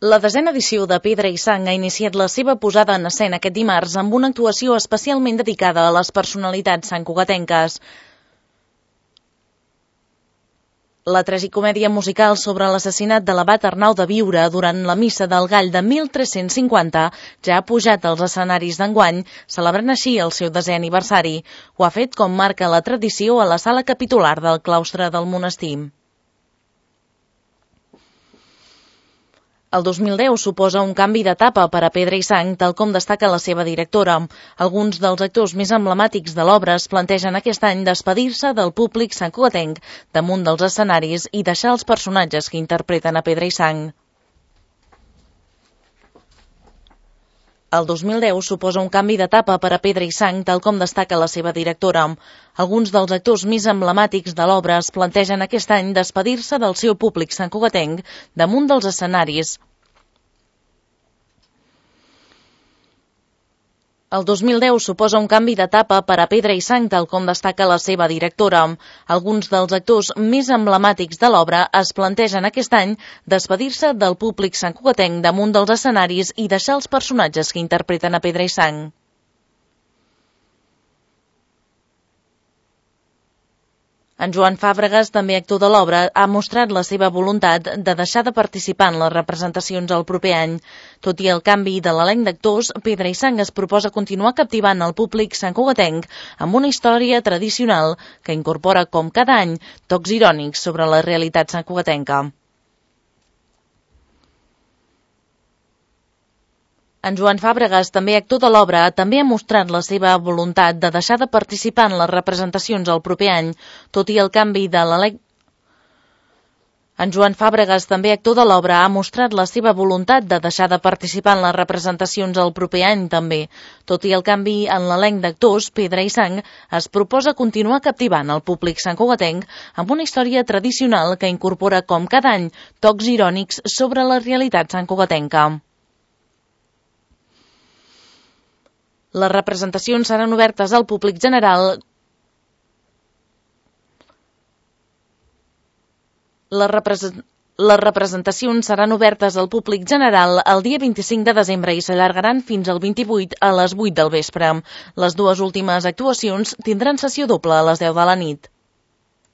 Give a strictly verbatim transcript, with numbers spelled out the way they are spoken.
La desena edició de Pedra i Sang ha iniciat la seva posada en escena aquest dimarts amb una actuació especialment dedicada a les personalitats santcugatenques. La tragicomèdia musical sobre l'assassinat de l'abat Arnau de Biure durant la missa del Gall de mil tres-cents cinquanta ja ha pujat als escenaris d'enguany, celebrant així el seu desè aniversari. Ho ha fet com marca la tradició a la sala capitular del claustre del monestir. El dos mil deu suposa un canvi d'etapa per a Pedra i Sang, tal com destaca la seva directora. Alguns dels actors més emblemàtics de l'obra es plantegen aquest any despedir-se del públic santcugatenc damunt dels escenaris i deixar els personatges que interpreten a Pedra i Sang. El dos mil deu suposa un canvi d'etapa per a Pedra i Sang, tal com destaca la seva directora. Alguns dels actors més emblemàtics de l'obra es plantegen aquest any despedir-se del seu públic santcugatenc damunt dels escenaris. El dos mil deu suposa un canvi d'etapa per a Pedra i Sang, tal com destaca la seva directora. Alguns dels actors més emblemàtics de l'obra es plantegen aquest any despedir-se del públic santcugatenc damunt dels escenaris i deixar els personatges que interpreten a Pedra i Sang. En Joan Fàbregas, també actor de l'obra, ha mostrat la seva voluntat de deixar de participar en les representacions el proper any. Tot i el canvi de l'elenc d'actors, Pedra i Sang es proposa continuar captivant el públic santcugatenc amb una història tradicional que incorpora, com cada any, tocs irònics sobre la realitat santcugatenca. En Joan Fàbregas, també actor de l'obra, també ha mostrat la seva voluntat de deixar de participar en les representacions el proper any, tot i el canvi de l'elenc. En Joan Fàbregas, també actor de l'obra, ha mostrat la seva voluntat de deixar de participar en les representacions el proper any, també. Tot i el canvi en l'elenc d'actors, Pedra i Sang es proposa continuar captivant el públic santcugatenc amb una història tradicional que incorpora, com cada any, tocs irònics sobre la realitat santcugatenca. Les representacions seran obertes al públic general. Les, repres... Les representacions seran obertes al públic general el dia vint-i-cinc de desembre i s'allargaran fins al vint-i-vuit a les vuit del vespre. Les dues últimes actuacions tindran sessió doble a les deu de la nit.